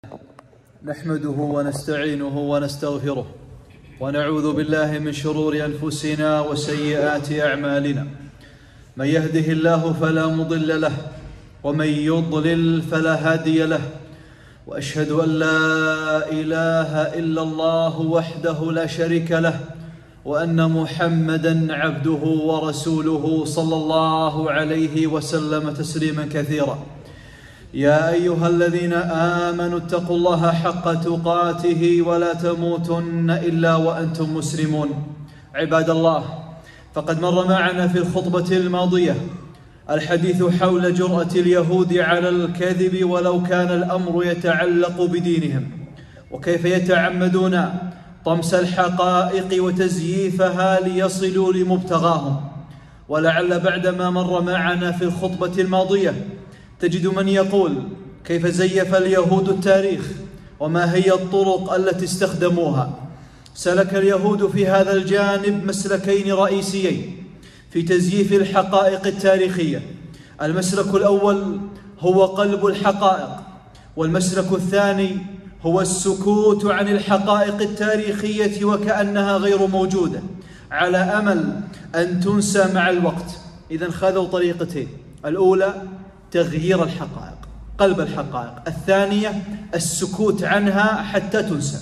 نحمده ونستعينه ونستغفره ونعوذ بالله من شرور أنفسنا وسيئات أعمالنا. من يهده الله فلا مضل له ومن يضلل فلا هادي له، وأشهد أن لا إله إلا الله وحده لا شريك له، وأن محمدًا عبده ورسوله صلى الله عليه وسلم تسليمًا كثيرا. يا أيها الذين آمنوا اتقوا الله حق تقاته ولا تموتن إلا وأنتم مسلمون. عباد الله، فقد مر معنا في الخطبة الماضية الحديث حول جرأة اليهود على الكذب ولو كان الأمر يتعلق بدينهم، وكيف يتعمدون طمس الحقائق وتزييفها ليصلوا لمبتغاهم. ولعل بعدما مر معنا في الخطبة الماضية تجد من يقول: كيف زيف اليهود التاريخ؟ وما هي الطرق التي استخدموها؟ سلك اليهود في هذا الجانب مسلكين رئيسيين في تزييف الحقائق التاريخية. المسلك الأول هو قلب الحقائق، والمسلك الثاني هو السكوت عن الحقائق التاريخية وكأنها غير موجودة على أمل أن تنسى مع الوقت. إذن خذوا طريقتين: الأولى تغيير الحقائق، قلب الحقائق; الثانية السكوت عنها حتى تنسى.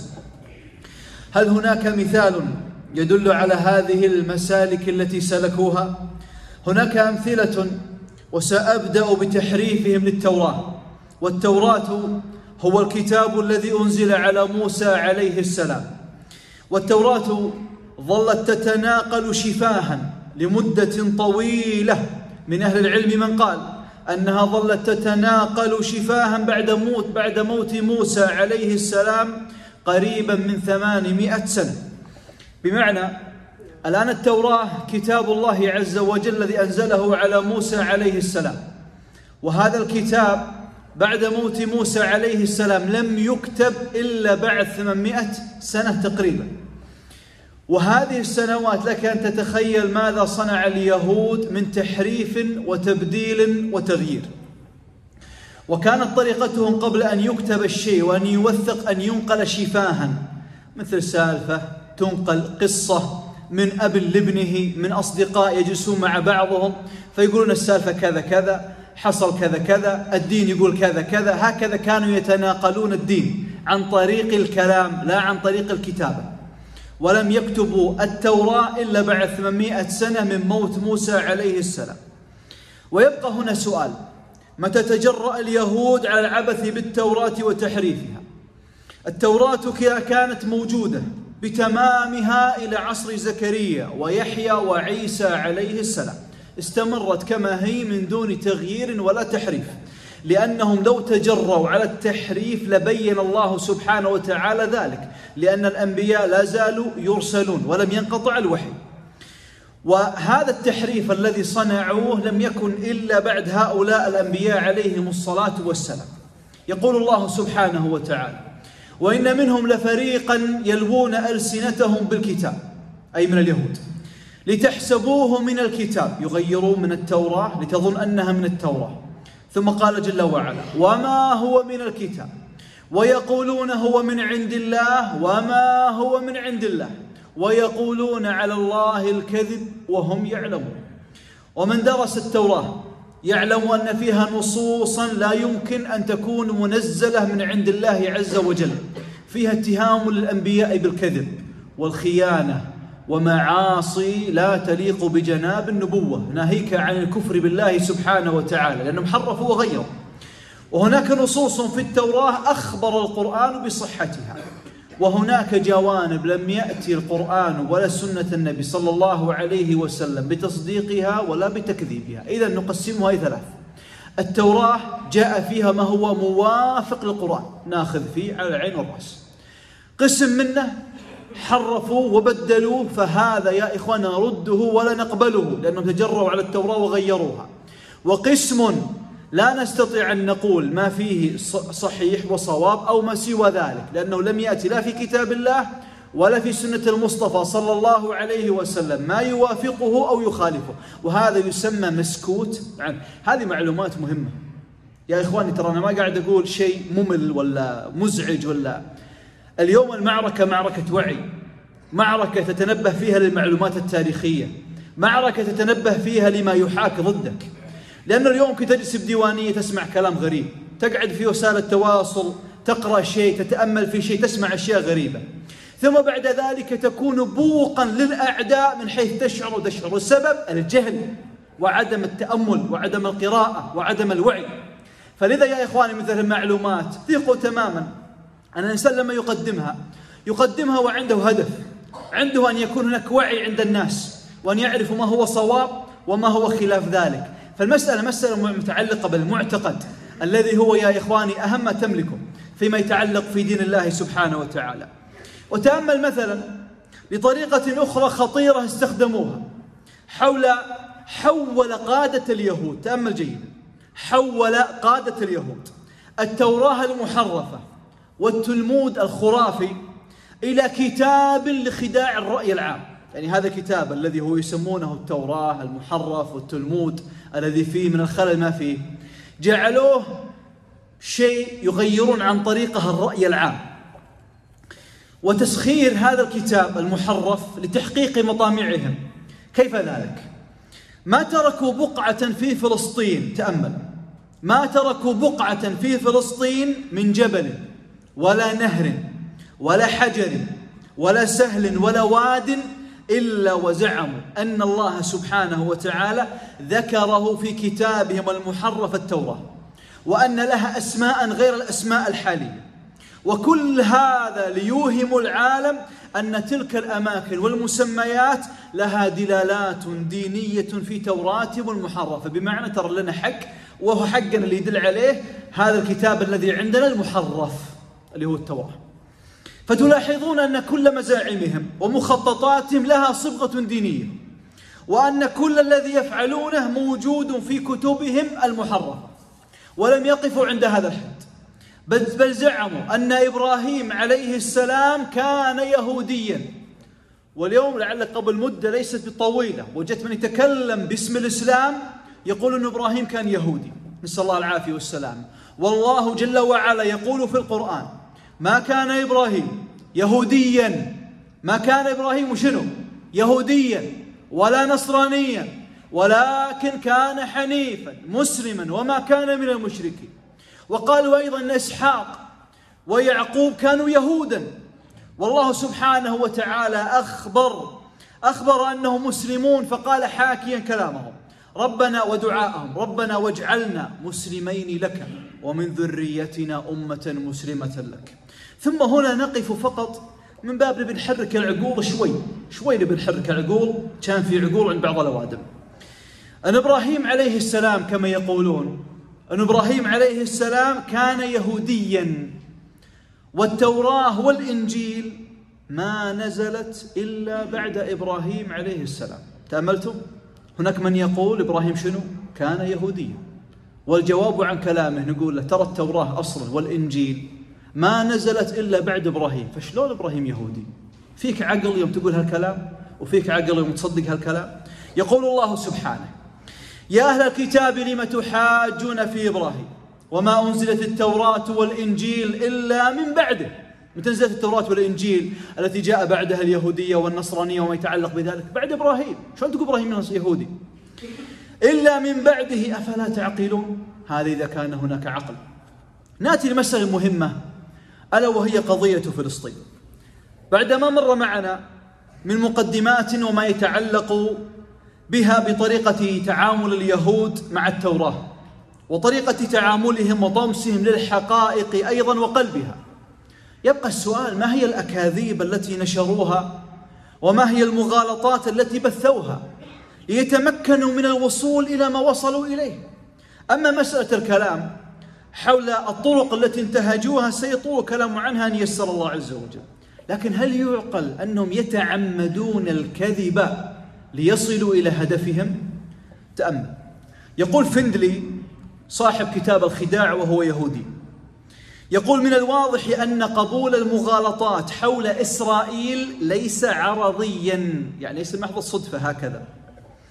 هل هناك مثال يدل على هذه المسالك التي سلكوها؟ هناك أمثلة، وسأبدأ بتحريفهم للتوراة. والتوراة هو الكتاب الذي أنزل على موسى عليه السلام، والتوراة ظلت تتناقل شفاها لمدة طويلة. من أهل العلم من قال أنها ظلت تتناقل شفاها بعد موت موسى عليه السلام قريبا من 800 سنة. بمعنى الآن التوراة كتاب الله عز وجل الذي أنزله على موسى عليه السلام، وهذا الكتاب بعد موت موسى عليه السلام لم يكتب إلا بعد 800 سنة تقريبا. وهذه السنوات لك أن تتخيل ماذا صنع اليهود من تحريف وتبديل وتغيير. وكانت طريقتهم قبل أن يكتب الشيء وأن يوثق أن ينقل شفاها، مثل سالفة تنقل قصة من أب لابنه، من أصدقاء يجلسون مع بعضهم فيقولون السالفة كذا كذا، حصل كذا كذا، الدين يقول كذا كذا. هكذا كانوا يتناقلون الدين عن طريق الكلام لا عن طريق الكتابة. ولم يكتبوا التوراة إلا بعد 800 سنة من موت موسى عليه السلام. ويبقى هنا سؤال: متى تجرأ اليهود على العبث بالتوراة وتحريفها؟ التوراة كانت موجودة بتمامها إلى عصر زكريا ويحيى وعيسى عليه السلام، استمرت كما هي من دون تغيير ولا تحريف، لأنهم لو تجروا على التحريف لبين الله سبحانه وتعالى ذلك، لأن الأنبياء لا زالوا يرسلون ولم ينقطع الوحي. وهذا التحريف الذي صنعوه لم يكن إلا بعد هؤلاء الأنبياء عليهم الصلاة والسلام. يقول الله سبحانه وتعالى: وإن منهم لفريقا يلوون ألسنتهم بالكتاب، أي من اليهود، لتحسبوه من الكتاب، يغيرون من التوراة لتظن أنها من التوراة. ثم قال جل وعلا: وما هو من الكتاب، ويقولون هو من عند الله وما هو من عند الله، ويقولون على الله الكذب وهم يعلمون. ومن درس التوراة يعلم أن فيها نصوصا لا يمكن أن تكون منزلة من عند الله عز وجل، فيها اتهام للأنبياء بالكذب والخيانة ومعاصي لا تليق بجناب النبوة، ناهيك عن الكفر بالله سبحانه وتعالى، لأنهم حرفوا وغيروا. وهناك نصوص في التوراة أخبر القرآن بصحتها، وهناك جوانب لم يأتي القرآن ولا سنة النبي صلى الله عليه وسلم بتصديقها ولا بتكذيبها. إذن نقسمها إلى 3: التوراة جاء فيها ما هو موافق للقرآن، ناخذ فيه على العين والرأس. قسم منه حرفوا وبدلوا، فهذا يا إخوانا نرده ولا نقبله، لأنهم تجروا على التوراة وغيروها. وقسم لا نستطيع أن نقول ما فيه صحيح وصواب أو ما سوى ذلك، لأنه لم يأتي لا في كتاب الله ولا في سنة المصطفى صلى الله عليه وسلم ما يوافقه أو يخالفه، وهذا يسمى مسكوت عنه. هذه معلومات مهمة يا إخواني ترى أنا ما قاعد أقول شيء ممل ولا مزعج ولا. اليوم المعركة معركة وعي، معركة تتنبه فيها للمعلومات التاريخية، معركة تتنبه فيها لما يحاك ضدك. لأن اليوم كنت تجلس بديوانية تسمع كلام غريب، تقعد في وسائل التواصل تقرأ شيء، تتأمل في شيء، تسمع أشياء غريبة، ثم بعد ذلك تكون بوقا للأعداء من حيث تشعر وتشعر. والسبب الجهل وعدم التأمل وعدم القراءة وعدم الوعي. فلذا يا إخواني مثل المعلومات ثقوا تماما أن الإنسان لما يقدمها وعنده هدف، عنده أن يكون هناك وعي عند الناس وأن يعرفوا ما هو صواب وما هو خلاف ذلك. فالمسألة مسألة متعلقة بالمعتقد الذي هو يا إخواني أهم ما تملكه فيما يتعلق في دين الله سبحانه وتعالى. وتأمل مثلا بطريقة أخرى خطيرة استخدموها حول قادة اليهود. تأمل جيدا، حول قادة اليهود التوراة المحرفة والتلمود الخرافي إلى كتاب لخداع الرأي العام. يعني هذا الكتاب الذي هو يسمونه التوراة المحرف والتلمود الذي فيه من الخلل ما فيه، جعلوه شيء يغيرون عن طريقه الرأي العام وتسخير هذا الكتاب المحرف لتحقيق مطامعهم. كيف ذلك؟ ما تركوا بقعة في فلسطين، تأمل، ما تركوا بقعة في فلسطين من جبل ولا نهر ولا حجر ولا سهل ولا واد إلا وزعموا أن الله سبحانه وتعالى ذكره في كتابهم المحرف التوراة، وأن لها أسماء غير الأسماء الحالية. وكل هذا ليوهم العالم أن تلك الأماكن والمسميات لها دلالات دينية في توراتهم المحرفة. بمعنى ترى لنا حق، وهو حقنا اللي يدل عليه هذا الكتاب الذي عندنا المحرف اللي هو التوراة. فتلاحظون أن كل مزاعمهم ومخططاتهم لها صبغة دينية، وأن كل الذي يفعلونه موجود في كتبهم المحرفة. ولم يقفوا عند هذا الحد، بل زعموا أن إبراهيم عليه السلام كان يهوديا. واليوم لعل قبل مدة ليست بطويلة وجدت من يتكلم باسم الإسلام يقول أن إبراهيم كان يهودي، نسأل الله العافية والسلام. والله جل وعلا يقول في القرآن: ما كان إبراهيم يهوديا، ما كان إبراهيم شنو؟ يهوديا ولا نصرانيا، ولكن كان حنيفا مسلما وما كان من المشركين. وقالوا أيضا أن إسحاق ويعقوب كانوا يهودا، والله سبحانه وتعالى أخبر أنهم مسلمون، فقال حاكيا كلامهم ربنا ودعاءهم: ربنا واجعلنا مسلمين لك ومن ذريتنا أمة مسلمة لك. ثم هنا نقف فقط من باب نبي نحرك العقول شوي نبي نحرك العقول. كان في عقول عند بعض الأوادم أن إبراهيم عليه السلام كما يقولون أن إبراهيم عليه السلام كان يهوديا، والتوراة والإنجيل ما نزلت إلا بعد إبراهيم عليه السلام. تأملتم؟ هناك من يقول إبراهيم شنو؟ كان يهوديا. والجواب عن كلامه نقول له ترى التوراة أصلا والإنجيل ما نزلت إلا بعد إبراهيم، فشلون إبراهيم يهودي؟ فيك عقل يوم تقول هالكلام وفيك عقل يوم تصدق هالكلام؟ يقول الله سبحانه: يا أهل الكتاب لم تحاجون في إبراهيم وما أنزلت التوراة والإنجيل إلا من بعده. متى نزلت التوراة والإنجيل التي جاء بعدها اليهودية والنصرانية وما يتعلق بذلك؟ بعد إبراهيم. شلون تقول إبراهيم يهودي؟ إلا من بعده أفلا تعقلون. هذا إذا كان هناك عقل. نأتي لمسألة مهمة ألا وهي قضية فلسطين. بعدما مر معنا من مقدمات وما يتعلق بها بطريقة تعامل اليهود مع التوراة وطريقة تعاملهم وطمسهم للحقائق أيضا وقلبها، يبقى السؤال: ما هي الأكاذيب التي نشروها وما هي المغالطات التي بثوها ليتمكنوا من الوصول إلى ما وصلوا إليه؟ أما مسألة الكلام حول الطرق التي انتهجوها سيطول كلام عنها أن يسر الله عز وجل، لكن هل يعقل أنهم يتعمدون الكذب ليصلوا إلى هدفهم؟ تأمل. يقول فندلي صاحب كتاب الخداع وهو يهودي، يقول: من الواضح أن قبول المغالطات حول إسرائيل ليس عرضيا، يعني ليس محض الصدفة هكذا،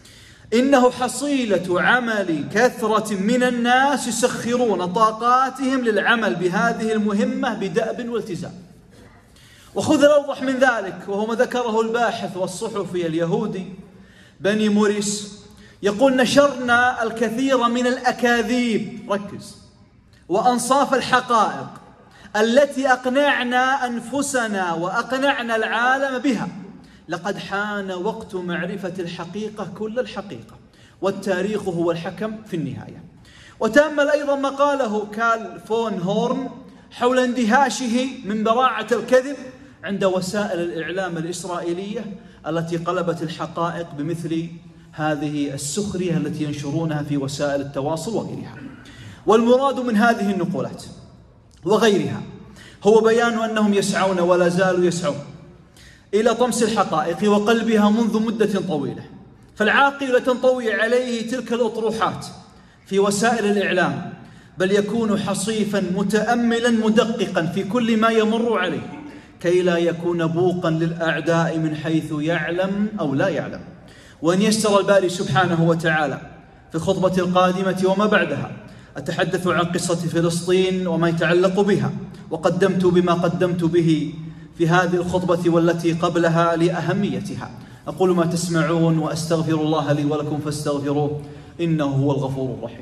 إنه حصيلة عمل كثرة من الناس يسخرون طاقاتهم للعمل بهذه المهمة بدأب والتزام. وخذ الأوضح من ذلك وهو ما ذكره الباحث والصحفي اليهودي بني موريس، يقول: نشرنا الكثير من الأكاذيب، ركز، وأنصاف الحقائق التي أقنعنا أنفسنا وأقنعنا العالم بها. لقد حان وقت معرفة الحقيقة كل الحقيقة، والتاريخ هو الحكم في النهاية. وتأمل أيضا ما قاله كال فون هورن حول اندهاشه من براعة الكذب عند وسائل الإعلام الإسرائيلية التي قلبت الحقائق بمثل هذه السخرية التي ينشرونها في وسائل التواصل وغيرها. والمراد من هذه النقولات وغيرها هو بيان أنهم يسعون ولا زالوا يسعون إلى طمس الحقائق وقلبها منذ مدة طويلة. فالعاقل لا تنطوي عليه تلك الأطروحات في وسائل الإعلام، بل يكون حصيفا متأملا مدققا في كل ما يمر عليه كي لا يكون بوقا للأعداء من حيث يعلم أو لا يعلم. وأن يسر الباري سبحانه وتعالى في الخطبة القادمة وما بعدها أتحدث عن قصة فلسطين وما يتعلق بها، وقدمت بما قدمت به في هذه الخطبة والتي قبلها لأهميتها. أقول ما تسمعون وأستغفر الله لي ولكم فاستغفروه إنه هو الغفور الرحيم.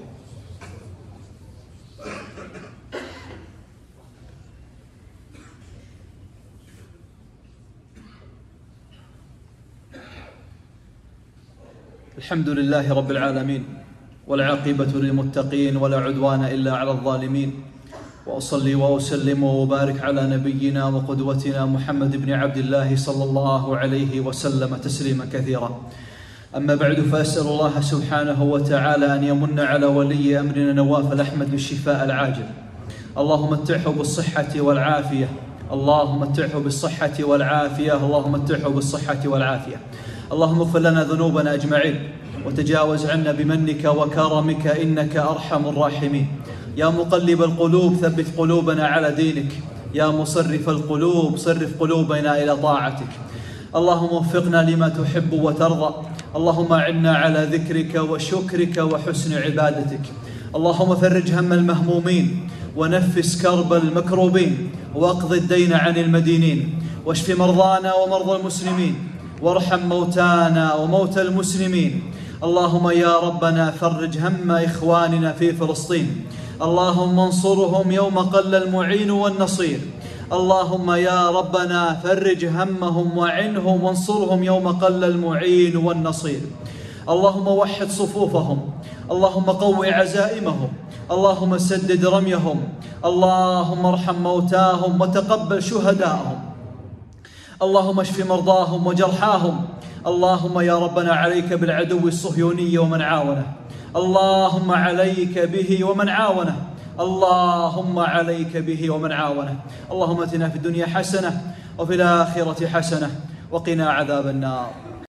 الحمد لله رب العالمين، والعاقبة للمتقين ولا عدوان إلا على الظالمين، وأصلي وأسلم وأبارك على نبينا وقدوتنا محمد بن عبد الله صلى الله عليه وسلم تسليما كثيرا. أما بعد، فأسأل الله سبحانه وتعالى أن يمن على ولي أمرنا نواف الأحمد بالشفاء العاجل. اللهم متعه بالصحة والعافية، اللهم متعه بالصحة والعافية، اللهم متعه بالصحة والعافية. اللهم اغفر لنا ذنوبنا أجمعين وتجاوز عنا بمنك وكرمك إنك أرحم الراحمين. يا مقلب القلوب ثبت قلوبنا على دينك، يا مصرف القلوب صرف قلوبنا إلى طاعتك. اللهم وفقنا لما تحب وترضى، اللهم أعنا على ذكرك وشكرك وحسن عبادتك. اللهم فرج هم المهمومين ونفس كرب المكروبين واقض الدين عن المدينين، واشف مرضانا ومرضى المسلمين، وارحم موتانا وموتى المسلمين. اللهم يا ربنا فرج هم إخواننا في فلسطين، اللهم انصرهم يوم قل المعين والنصير. اللهم يا ربنا فرج همهم وعنهم وانصرهم يوم قل المعين والنصير. اللهم وحد صفوفهم، اللهم قو عزائمهم، اللهم سدد رميهم، اللهم ارحم موتاهم وتقبل شهداءهم، اللهم اشف مرضاهم وجرحاهم. اللهم يا ربنا عليك بالعدو الصهيوني ومن عاونه، اللهم عليك به ومن عاونه، اللهم عليك به ومن عاونه. اللهم اتنا في الدنيا حسنة وفي الآخرة حسنة وقنا عذاب النار.